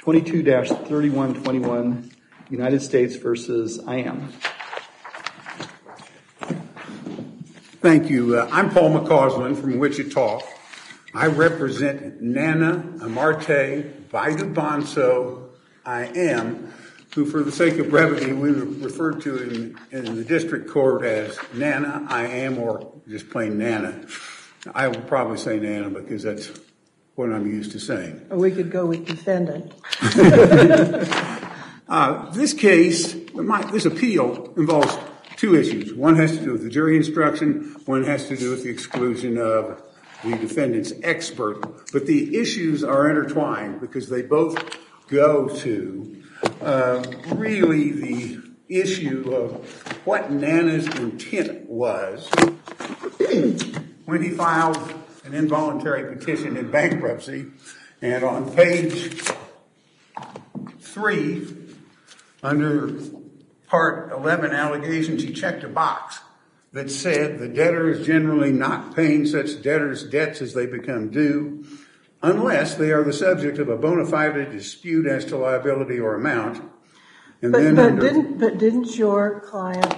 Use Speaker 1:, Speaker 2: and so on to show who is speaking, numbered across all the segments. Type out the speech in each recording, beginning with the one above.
Speaker 1: 22-3121 United States versus IAM.
Speaker 2: Thank you. I'm Paul McCausland from Wichita. I represent Nana Amarte Vaidu IAM, who for the sake of brevity we refer to in the district court as Nana IAM or just plain Nana. I will probably say Nana because that's what I'm used to saying.
Speaker 3: Or we could go with defendant.
Speaker 2: This case, this appeal involves two issues. One has to do with the jury instruction. One has to do with the exclusion of the defendant's expert. But the issues are intertwined because they both go to really the issue of what Nana's intent was when he filed an involuntary petition in bankruptcy. And on page 3, under Part 11 allegations, he checked a box that said the debtor is generally not paying such debtors' debts as they become due unless they are the subject of a bona fide dispute as to liability or amount. And
Speaker 3: didn't your client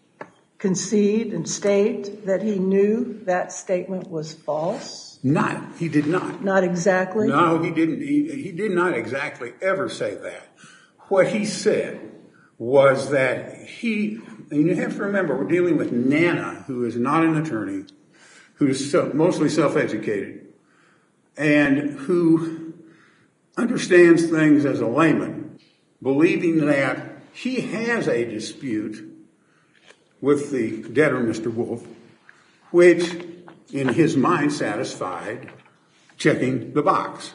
Speaker 3: concede and state that he knew that statement was false?
Speaker 2: He did not.
Speaker 3: Not exactly?
Speaker 2: No, he didn't. He did not exactly ever say that. What he said was that and you have to remember, we're dealing with Nana, who is not an attorney, who is mostly self-educated, and who understands things as a layman, believing that he has a dispute with the debtor, Mr. Wolf, which in his mind satisfied checking the box.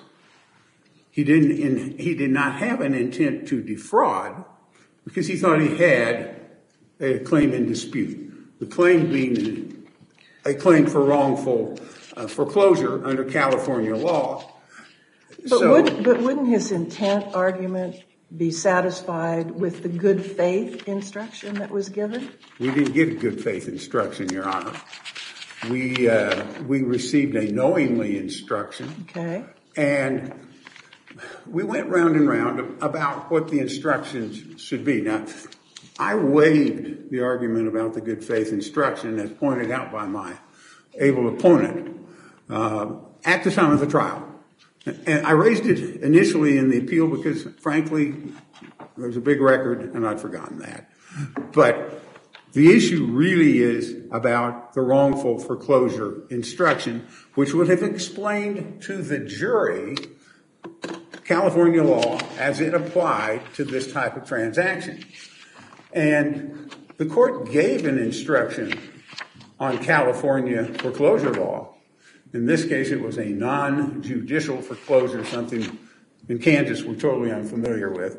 Speaker 2: He did not have an intent to defraud because he thought he had a claim in dispute. The claim being a claim for wrongful foreclosure under California law.
Speaker 3: But wouldn't his intent argument be satisfied with the good faith instruction that was given?
Speaker 2: We didn't get good faith instruction, Your Honor. We received a knowingly instruction.
Speaker 3: Okay.
Speaker 2: And we went round and round about what the instructions should be. Now, I waived the argument about the good faith instruction as pointed out by my able opponent at the time of the trial. And I raised it initially in the appeal because, frankly, there's a big record and I'd forgotten that. But the issue really is about the wrongful foreclosure instruction, which would have explained to the jury California law as it applied to this type of transaction. And the court gave an instruction on California foreclosure law. In this case, it was a non-judicial foreclosure, something in Kansas we're totally unfamiliar with,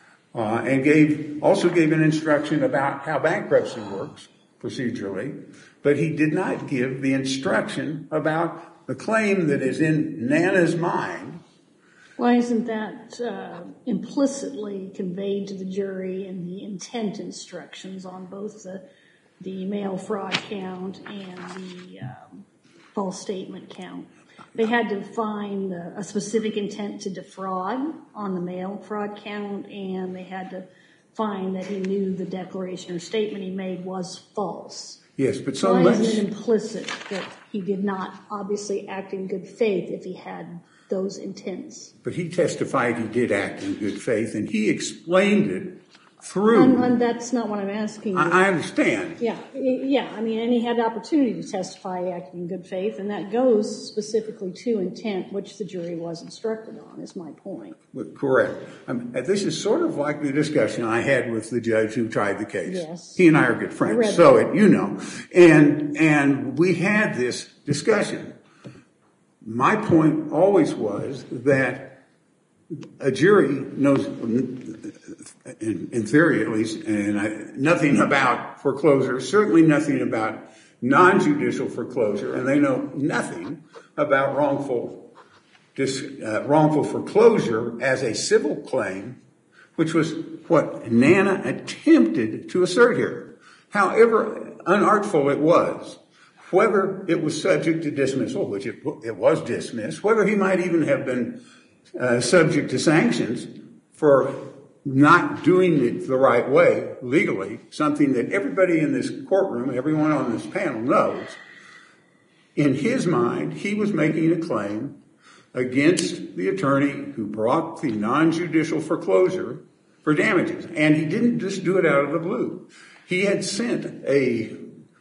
Speaker 2: and also gave an instruction about how bankruptcy works procedurally, but he did not give the instruction about the claim that is in Nana's mind.
Speaker 4: Why isn't that implicitly conveyed to the jury in the intent instructions on both the mail fraud count and the false statement count? They had to find a specific intent to defraud on the mail fraud count, and they had to find that he knew the declaration or statement he made was false.
Speaker 2: Yes, but
Speaker 4: so why isn't it implicit that he did not obviously act in good faith if he had those intents?
Speaker 2: But he testified he did act in good faith, and he explained it through.
Speaker 4: And that's not what I'm asking you.
Speaker 2: I understand.
Speaker 4: Yeah. I mean, and he had the opportunity to testify he acted in good faith, and that goes specifically to intent, which the jury was instructed on, is my point.
Speaker 2: Correct. This is sort of like the discussion I had with the judge who tried the case.
Speaker 4: Yes.
Speaker 2: He and I are good friends, so you know. And we had this discussion. My point always was that a jury knows, in theory at least, and nothing about foreclosure, certainly nothing about non-judicial foreclosure, and they know nothing about wrongful foreclosure as a civil claim, which was what Nana attempted to assert here. However unartful it was, whether it was subject to dismissal, which it was dismissed, whether he might even have been subject to sanctions for not doing it the right way legally, something that everybody in this courtroom, everyone on this panel knows. In his mind, he was making a claim against the attorney who brought the non-judicial foreclosure for damages. And he didn't just do it out of the blue. He had sent a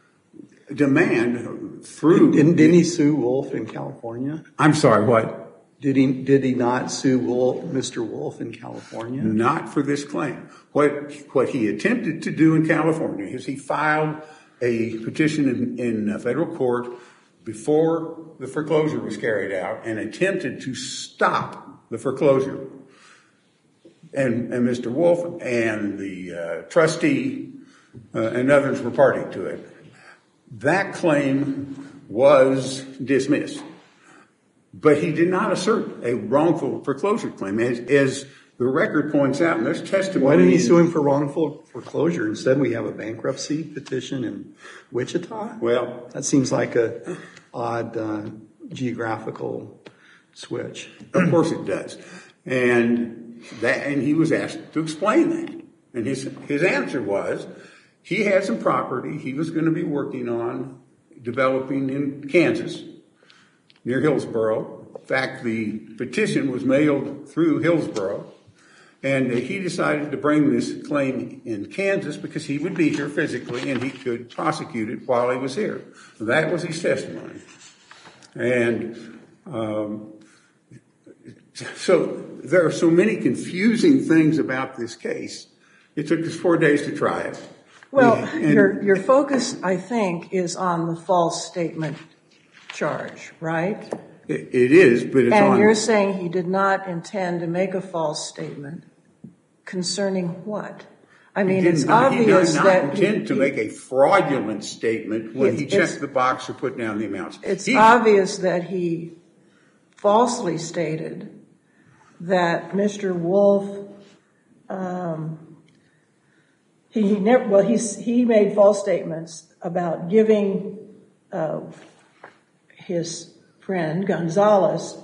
Speaker 2: demand through...
Speaker 1: Didn't he sue Wolf in California?
Speaker 2: I'm sorry, what?
Speaker 1: Did he not sue Mr. Wolf in California?
Speaker 2: Not for this claim. What he attempted to do in California is he filed a petition in federal court before the foreclosure was carried out and attempted to stop the foreclosure. And Mr. Wolf and the trustee and others were party to it. That claim was dismissed. But he did not assert a wrongful foreclosure claim, as the record points out, and there's testimony.
Speaker 1: Why didn't he sue him for wrongful foreclosure? Instead, we have a bankruptcy petition in Wichita?
Speaker 2: Well,
Speaker 1: that seems like an odd geographical switch.
Speaker 2: Of course it does. And he was asked to explain that. And his answer was he had some property he was going to be working on developing in Kansas, near Hillsboro. In fact, the petition was mailed through Hillsboro, and he decided to bring this claim in Kansas because he would be here physically and he could prosecute it while he was here. So that was his testimony. And so there are so many confusing things about this case. It took us 4 days to try it.
Speaker 3: Well, your focus, I think, is on the false statement charge, right?
Speaker 2: It is, but it's on...
Speaker 3: And you're saying he did not intend to make a false statement concerning what? I mean, it's obvious that...
Speaker 2: He did not intend to make a fraudulent statement when he checked the box or put down the amounts.
Speaker 3: It's obvious that he falsely stated that Mr. Wolf... He made false statements about giving his friend Gonzalez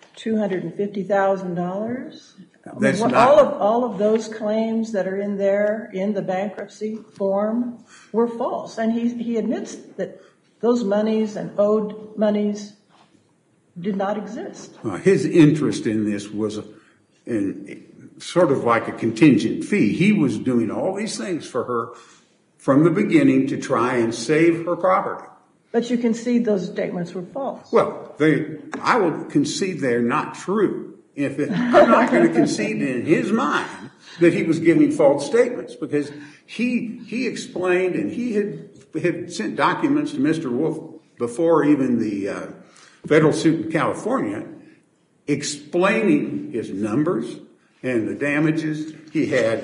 Speaker 3: $250,000.
Speaker 2: That's not...
Speaker 3: all of those claims that are in there in the bankruptcy form were false, and he admits that those monies and owed monies did not exist.
Speaker 2: His interest in this was sort of like a contingent fee. He was doing all these things for her from the beginning to try and save her property.
Speaker 3: But you concede those statements were false.
Speaker 2: Well, I will concede they're not true. I'm not going to concede in his mind that he was giving false statements, because he explained, and he had sent documents to Mr. Wolf before even the federal suit in California, explaining his numbers and the damages he had.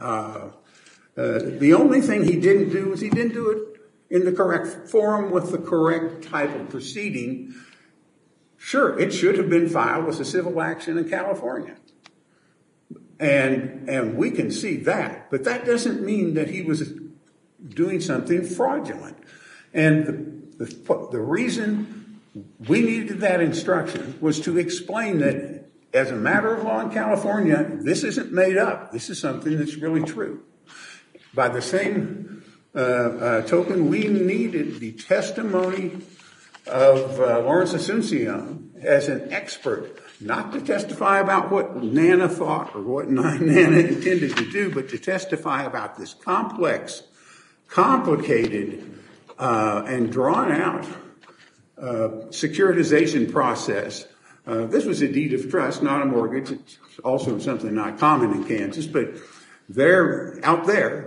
Speaker 2: The only thing he didn't do was he didn't do it in the correct forum with the correct type of proceeding. Sure, it should have been filed as a civil action in California. And we can see that, but that doesn't mean that he was doing something fraudulent. And the reason we needed that instruction was to explain that as a matter of law in California, this isn't made up. This is something that's really true. By the same token, we needed the testimony of Lawrence Asuncion as an expert, not to testify about what Nana thought or what Nana intended to do, but to testify about this complex, complicated, and drawn out securitization process. This was a deed of trust, not a mortgage. It's also something not common in Kansas, but they're out there.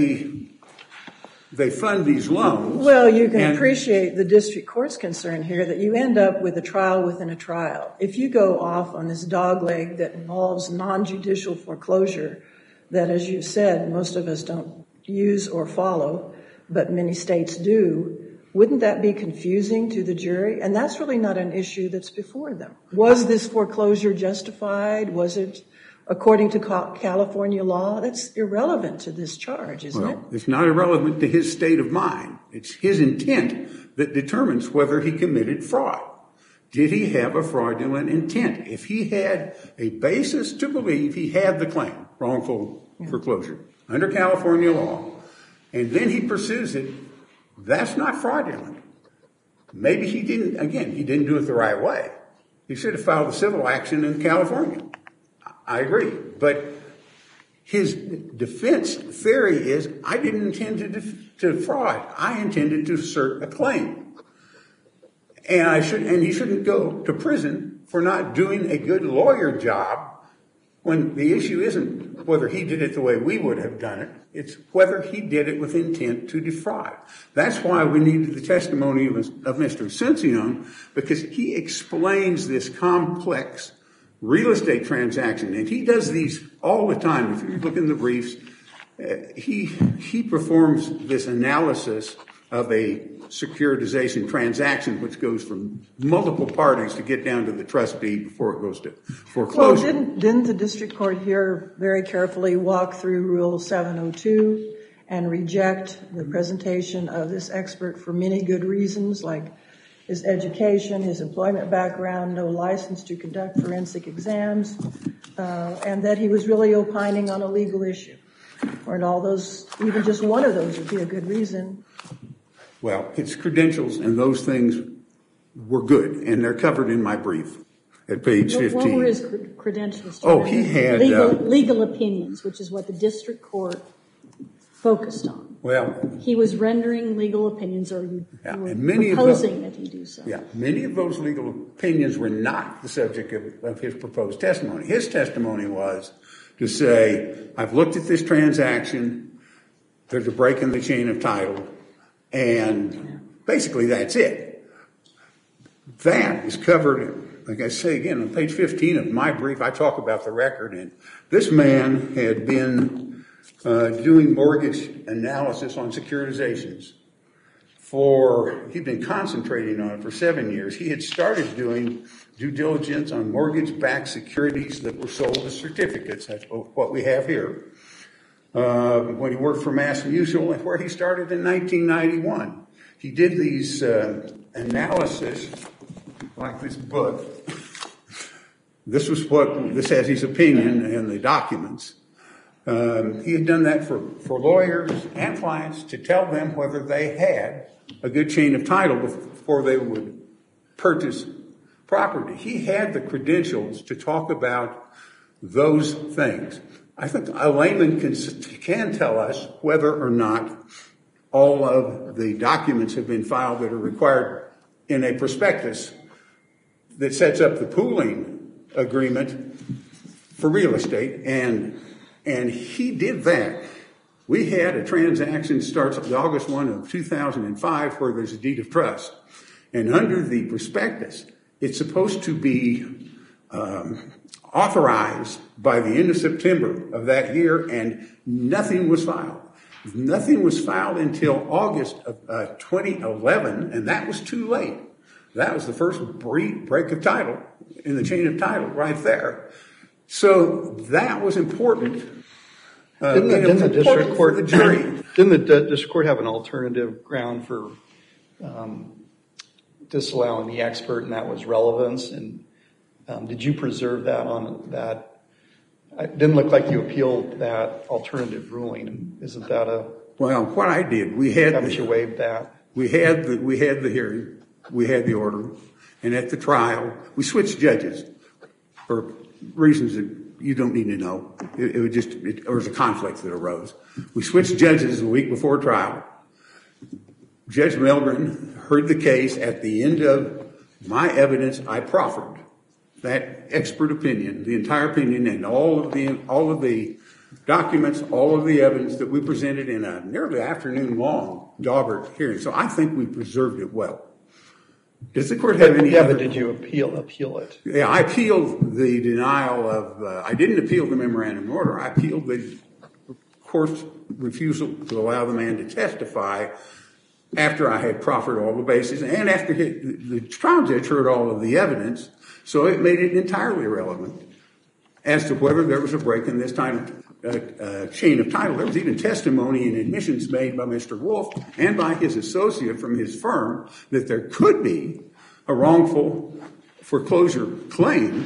Speaker 2: They fund these loans.
Speaker 3: Well, you can appreciate the district court's concern here that you end up with a trial within a trial. If you go off on this dogleg that involves non-judicial foreclosure, that, as you said, most of us don't use or follow, but many states do, wouldn't that be confusing to the jury? And that's really not an issue that's before them. Was this foreclosure justified? Was it according to California law? That's irrelevant to this charge, isn't it?
Speaker 2: It's not irrelevant to his state of mind. It's his intent that determines whether he committed fraud. did he have a fraudulent intent? If he had a basis to believe he had the claim, wrongful foreclosure, under California law, and then he pursues it, that's not fraudulent. Maybe he didn't do it the right way. He should have filed a civil action in California. I agree. But his defense theory is, I didn't intend to fraud. I intended to assert a claim. And he shouldn't go to prison for not doing a good lawyer job when the issue isn't whether he did it the way we would have done it. It's whether he did it with intent to defraud. That's why we needed the testimony of Mr. Asuncion, because he explains this complex real estate transaction. And he does these all the time. If you look in the briefs, he performs this analysis of a securitization transaction, which goes from multiple parties to get down to the trustee before it goes to foreclosure.
Speaker 3: Well, didn't the district court here very carefully walk through Rule 702 and reject the presentation of this expert for many good reasons, like his education, his employment background, no license to conduct forensic exams, and that he was really opining on a legal issue? Or all those, even just one of those would be a good reason.
Speaker 2: Well, his credentials and those things were good, and they're covered in my brief at page 15.
Speaker 4: What were his credentials?
Speaker 2: Oh, he had
Speaker 4: legal opinions, which is what the district court focused on.
Speaker 2: Well,
Speaker 4: he was rendering legal opinions, or you were
Speaker 2: proposing
Speaker 4: that he do so.
Speaker 2: Yeah, many of those legal opinions were not the subject of his proposed testimony. His testimony was to say, I've looked at this transaction, there's a break in the chain of title, and basically that's it. That is covered, like I say again, on page 15 of my brief. I talk about the record, and this man had been doing mortgage analysis on securitizations he'd been concentrating on it for 7 years. He had started doing due diligence on mortgage-backed securities that were sold as certificates. That's what we have here. When he worked for MassMutual, where he started in 1991. He did these analysis, like this book. This has his opinion in the documents. He had done that for lawyers and clients to tell them whether they had a good chain of title before they would purchase property. He had the credentials to talk about those things. I think a layman can tell us whether or not all of the documents have been filed that are required in a prospectus that sets up the pooling agreement for real estate, and he did that. We had a transaction starts August 1 of 2005 where there's a deed of trust, and under the prospectus, it's supposed to be authorized by the end of September of that year, and nothing was filed. Nothing was filed until August of 2011, and that was too late. That was the first break of title in the chain of title right there. So that was important.
Speaker 1: Didn't the district court have an alternative ground for disallowing the expert, and that was relevance? And did you preserve that on that? It didn't look like you appealed that alternative ruling. Isn't that a?
Speaker 2: Well, what I did,
Speaker 1: haven't you waived that?
Speaker 2: We had the hearing, we had the order, and at the trial, we switched judges for reasons that you don't need to know. It was a conflict that arose. We switched judges a week before trial. Judge Milgren heard the case. At the end of my evidence, I proffered that expert opinion, the entire opinion, and all of the documents, all of the evidence that we presented in a nearly afternoon-long Daubert hearing. So I think we preserved it well. Does the court have any?
Speaker 1: Yeah, but did you appeal it?
Speaker 2: Yeah, I appealed the denial of. I didn't appeal the memorandum order. I appealed the court's refusal to allow the man to testify after I had proffered all the bases and after the trial judge heard all of the evidence. So it made it entirely irrelevant as to whether there was a break in this chain of title. There was even testimony and admissions made by Mr. Wolf and by his associate from his firm that there could be a wrongful foreclosure claim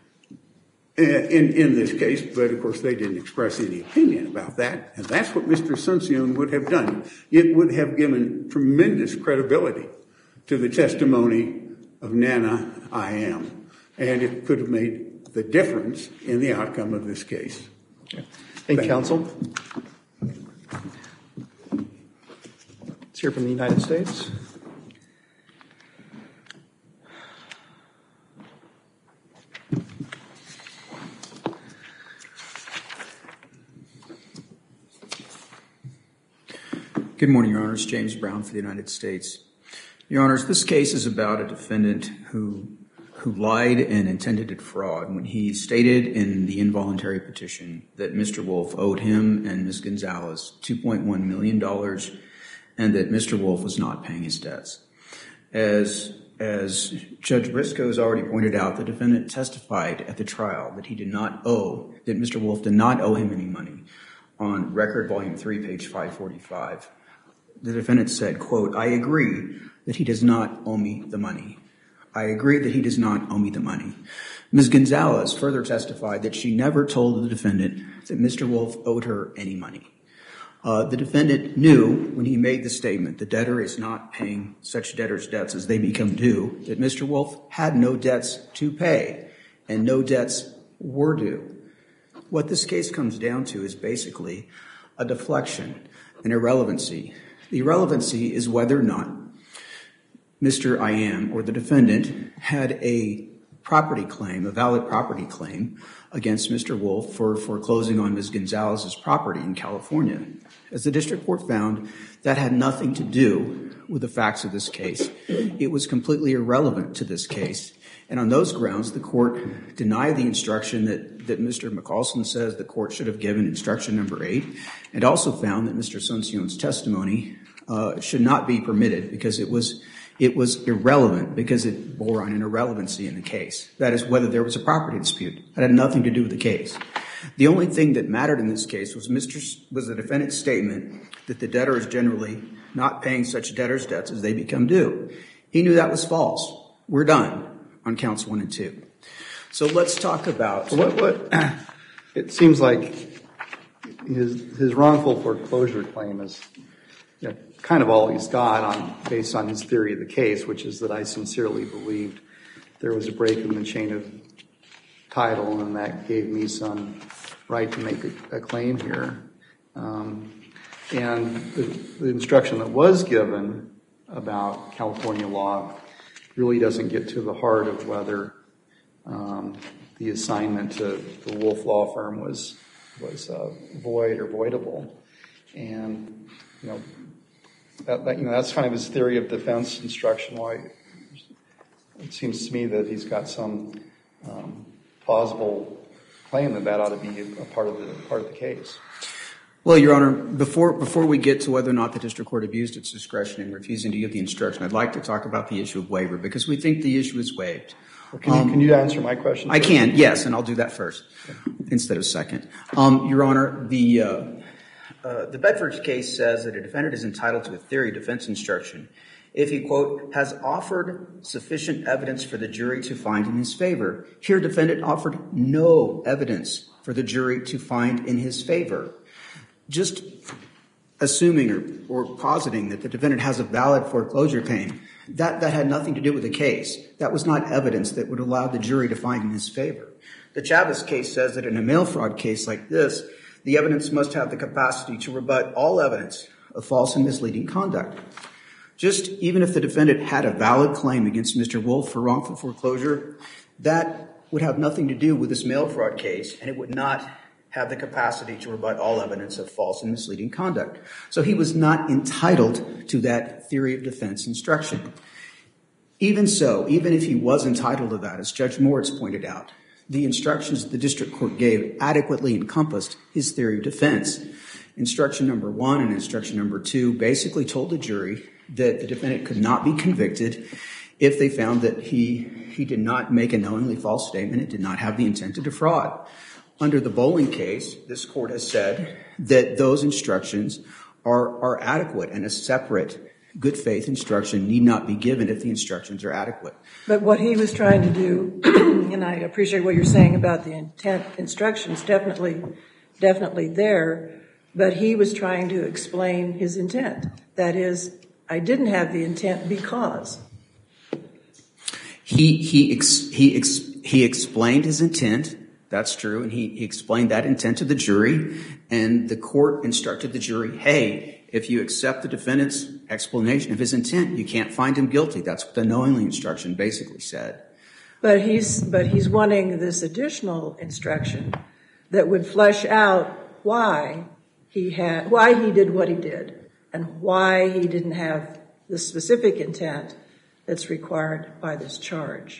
Speaker 2: in this case, but of course they didn't express any opinion about that, and that's what Mr. Asuncion would have done. It would have given tremendous credibility to the testimony of Nana I.M., and it could have made the difference in the outcome of this case.
Speaker 1: Okay. Thank you, counsel. Let's hear from the United States.
Speaker 5: Good morning, Your Honors. James Brown for the United States. Your Honors, this case is about a defendant who lied and intended to defraud when he stated in the involuntary petition that Mr. Wolf owed him and Ms. Gonzalez $2.1 million and that Mr. Wolf was not paying his debts. As Judge Briscoe has already pointed out, the defendant testified at the trial that Mr. Wolf did not owe him any money. On Record Volume 3, page 545, the defendant said, quote, "I agree that he does not owe me the money. I agree that he does not owe me the money." Ms. Gonzalez further testified that she never told the defendant that Mr. Wolf owed her any money. The defendant knew when he made the statement, the debtor is not paying such debtor's debts as they become due, that Mr. Wolf had no debts to pay and no debts were due. What this case comes down to is basically a deflection, an irrelevancy. The irrelevancy is whether or not Mr. I.M. or the defendant had a property claim, a valid property claim against Mr. Wolf for foreclosing on Ms. Gonzalez's property in California. As the district court found, that had nothing to do with the facts of this case. It was completely irrelevant to this case. And on those grounds, the court denied the instruction that Mr. McCaulson says the court should have given, instruction number 8, and also found that Mr. Asuncion's testimony should not be permitted because it was irrelevant, because it bore on an irrelevancy in the case. That is, whether there was a property dispute. That had nothing to do with the case. The only thing that mattered in this case was the defendant's statement that the debtor is generally not paying such debtor's debts as they become due. He knew that was false. We're done on counts 1 and 2. So let's talk about
Speaker 1: what it seems like his wrongful foreclosure claim is kind of all he's got based on his theory of the case, which is that I sincerely believed there was a break in the chain of title and that gave me some right to make a claim here. And the instruction that was given about California law really doesn't get to the heart of whether the assignment to the Wolf Law Firm was void or voidable. And that's kind of his theory of defense instruction. Why it seems to me that he's got some plausible claim that ought to be a part of the case.
Speaker 5: Well, Your Honor, before we get to whether or not the district court abused its discretion in refusing to give the instruction, I'd like to talk about the issue of waiver because we think the issue is waived.
Speaker 1: Can you answer my question?
Speaker 5: I can, yes, and I'll do that first instead of second. Your Honor, the Bedford case says that a defendant is entitled to a theory of defense instruction if he, quote, has offered sufficient evidence for the jury to find in his favor. Here, defendant offered no evidence for the jury to find in his favor. Just assuming or positing that the defendant has a valid foreclosure claim, that had nothing to do with the case. That was not evidence that would allow the jury to find in his favor. The Chavez case says that in a mail fraud case like this, the evidence must have the capacity to rebut all evidence of false and misleading conduct. Just even if the defendant had a valid claim against Mr. Wolf for wrongful foreclosure, that would have nothing to do with this mail fraud case, and it would not have the capacity to rebut all evidence of false and misleading conduct. So he was not entitled to that theory of defense instruction. Even so, even if he was entitled to that, as Judge Moritz pointed out, the instructions the district court gave adequately encompassed his theory of defense. Instruction number 1 and instruction number 2 basically told the jury that the defendant could not be convicted if they found that he did not make a knowingly false statement and did not have the intent to defraud. Under the Bowling case, this court has said that those instructions are adequate and a separate good faith instruction need not be given if the instructions are adequate.
Speaker 3: But what he was trying to do, and I appreciate what you're saying about the intent instructions, definitely there, but he was trying to explain his intent. That is, I didn't have the intent because.
Speaker 5: He explained his intent. That's true, and he explained that intent to the jury, and the court instructed the jury, hey, if you accept the defendant's explanation of his intent, you can't find him guilty. That's what the knowingly instruction basically said.
Speaker 3: But he's wanting this additional instruction that would flesh out why he did what he did and why he didn't have the specific intent that's required by this charge.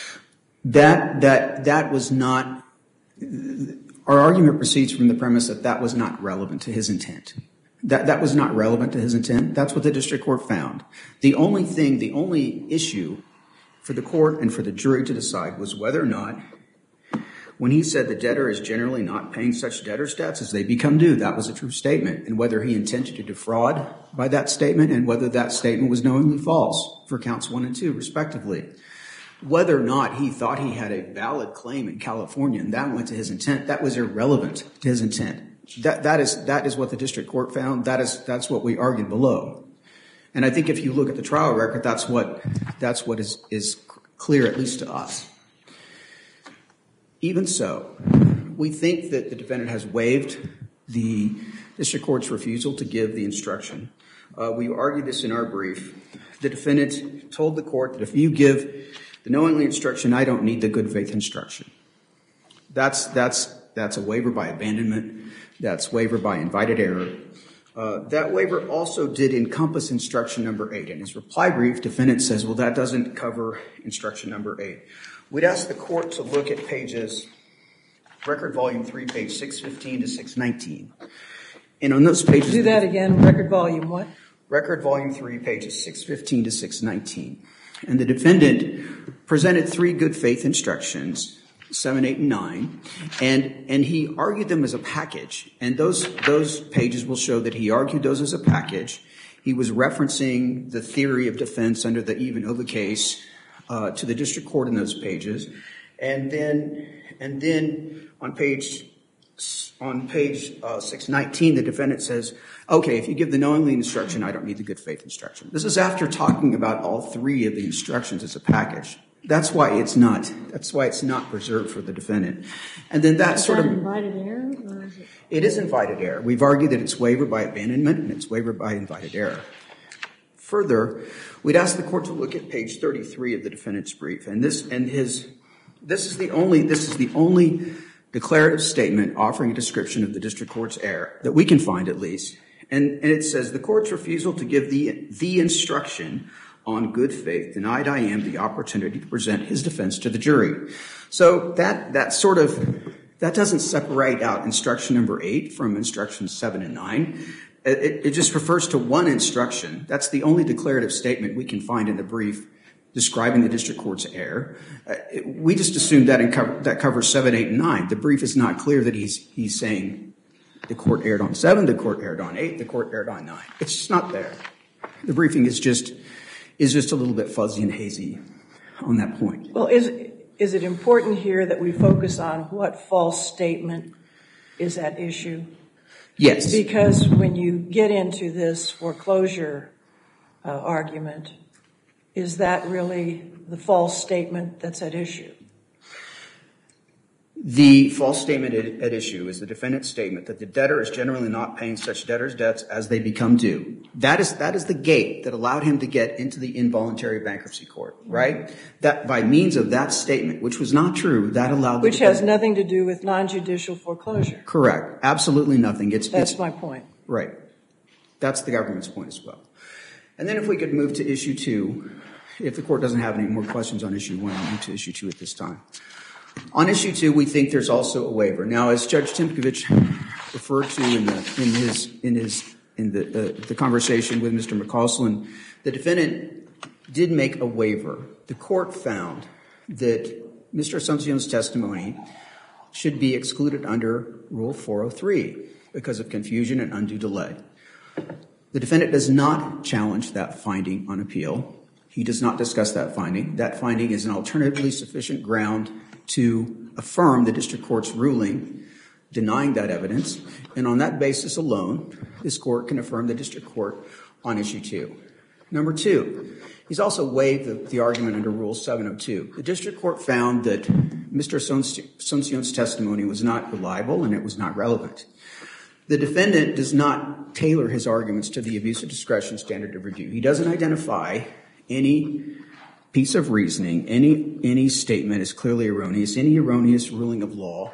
Speaker 5: That was not. Our argument proceeds from the premise that was not relevant to his intent. That was not relevant to his intent. That's what the district court found. The only issue for the court and for the jury to decide was whether or not, when he said the debtor is generally not paying such debtor's debts as they become due, that was a true statement, and whether he intended to defraud by that statement and whether that statement was knowingly false for counts 1 and 2, respectively. Whether or not he thought he had a valid claim in California and that went to his intent, that was irrelevant to his intent. That is what the district court found. That's what we argued below. And I think if you look at the trial record, that's what is clear, at least to us. Even so, we think that the defendant has waived the district court's refusal to give the instruction. We argued this in our brief. The defendant told the court that if you give the knowingly instruction, I don't need the good faith instruction. That's a waiver by abandonment. That's waiver by invited error. That waiver also did encompass instruction number 8. In his reply brief, defendant says, well, that doesn't cover instruction number 8. We'd ask the court to look at pages, record volume 3, page 615 to 619. And on those pages...
Speaker 3: Do that again, record volume what?
Speaker 5: Record volume 3, pages 615 to 619. And the defendant presented 3 good faith instructions, 7, 8, and 9, and he argued them as a package. And those pages will show that he argued those as a package. He was referencing the theory of defense under the Ivanova case to the district court in those pages. And then on page 619, the defendant says, okay, if you give the knowingly instruction, I don't need the good faith instruction. This is after talking about all 3 of the instructions as a package. That's why it's not preserved for the defendant. And then that sort of...
Speaker 4: Is that invited error? Or is it...
Speaker 5: It is invited error. We've argued that it's waiver by abandonment and it's waiver by invited error. Further, we'd ask the court to look at page 33 of the defendant's brief. And this is the only declarative statement offering a description of the district court's error that we can find, at least. And it says, the court's refusal to give the instruction on good faith denied I.M. the opportunity to present his defense to the jury. So that doesn't separate out instruction number 8 from instructions 7 and 9. It just refers to one instruction. That's the only declarative statement we can find in the brief describing the district court's error. We just assume that covers 7, 8, and 9. The brief is not clear that he's saying the court erred on 7, the court erred on 8, the court erred on 9. It's just not there. The briefing is just a little bit fuzzy and hazy on that point.
Speaker 3: Well, is it important here that we focus on what false statement is at issue?
Speaker 5: Yes.
Speaker 3: Because when you get into this foreclosure argument, is that really the false statement that's at issue?
Speaker 5: The false statement at issue is the defendant's statement that the debtor is generally not paying such debtor's debts as they become due. That is the gate that allowed him to get into the involuntary bankruptcy court, right? That by means of that statement, which was not true, that allowed...
Speaker 3: Which has nothing to do with non-judicial foreclosure.
Speaker 5: Correct. Absolutely nothing.
Speaker 3: That's my point.
Speaker 5: Right. That's the government's point as well. And then if we could move to issue 2, if the court doesn't have any more questions on issue 1, I'll move to issue 2 at this time. On issue 2, we think there's also a waiver. Now, as Judge Timkovich referred to in the conversation with Mr. McCausland, the defendant did make a waiver. The court found that Mr. Asuncion's testimony should be excluded under Rule 403 because of confusion and undue delay. The defendant does not challenge that finding on appeal. He does not discuss that finding. That finding is an alternatively sufficient ground to affirm the district court's ruling denying that evidence, and on that basis alone, this court can affirm the district court on issue 2. Number 2, he's also waived the argument under Rule 702. The district court found that Mr. Asuncion's testimony was not reliable and it was not relevant. The defendant does not tailor his arguments to the abuse of discretion standard of review. He doesn't identify any piece of reasoning, any statement is clearly erroneous, any erroneous ruling of law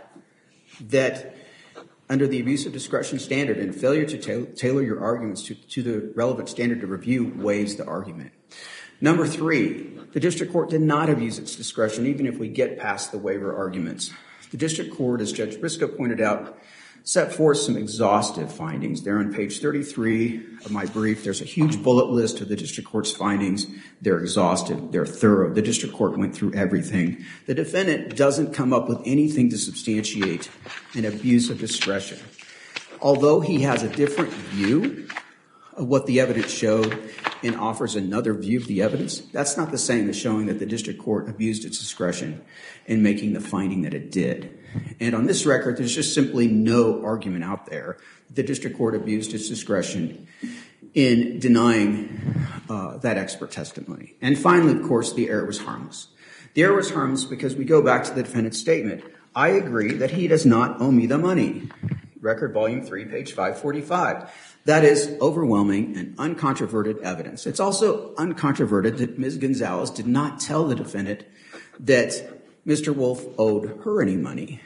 Speaker 5: that under the abuse of discretion standard and failure to tailor your arguments to the relevant standard of review weighs the argument. Number 3, the district court did not abuse its discretion even if we get past the waiver arguments. The district court, as Judge Briscoe pointed out, set forth some exhaustive findings. They're on page 33 of my brief. There's a huge bullet list of the district court's findings. They're exhaustive. They're thorough. The district court went through everything. The defendant doesn't come up with anything to substantiate an abuse of discretion. Although he has a different view of what the evidence showed and offers another view of the evidence, that's not the same as showing that the district court abused its discretion in making the finding that it did. And on this record, there's just simply no argument out there that the district court abused its discretion in denying that expert testimony. And finally, of course, the error was harmless. The error was harmless because we go back to the defendant's statement. I agree that he does not owe me the money. Record volume 3, page 545. That is overwhelming and uncontroverted evidence. It's also uncontroverted that Ms. Gonzalez did not tell the defendant that Mr. Wolf owed her any money.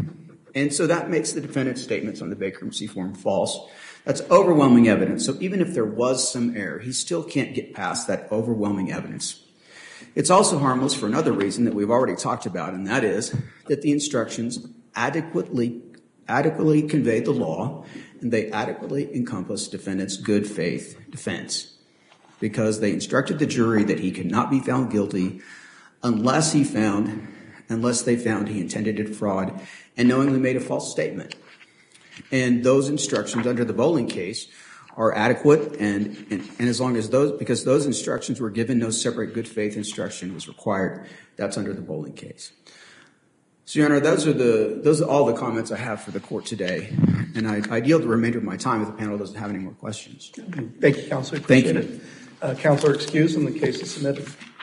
Speaker 5: And so that makes the defendant's statements on the bankruptcy form false. That's overwhelming evidence. So even if there was some error, he still can't get past that overwhelming evidence. It's also harmless for another reason that we've already talked about, and that is that the instructions adequately conveyed the law and they adequately encompass defendant's good faith defense because they instructed the jury that he could not be found guilty unless they found he intended to defraud and knowingly made a false statement. And those instructions under the Bowling case are adequate and as long as because those instructions were given, no separate good faith instruction was required. That's under the Bowling case. So, Your Honor, those are all the comments I have for the court today. And I yield the remainder of my time if the panel doesn't have any more questions.
Speaker 1: Thank you, Counselor.
Speaker 5: Thank you.
Speaker 1: Counselor excused and the case is submitted.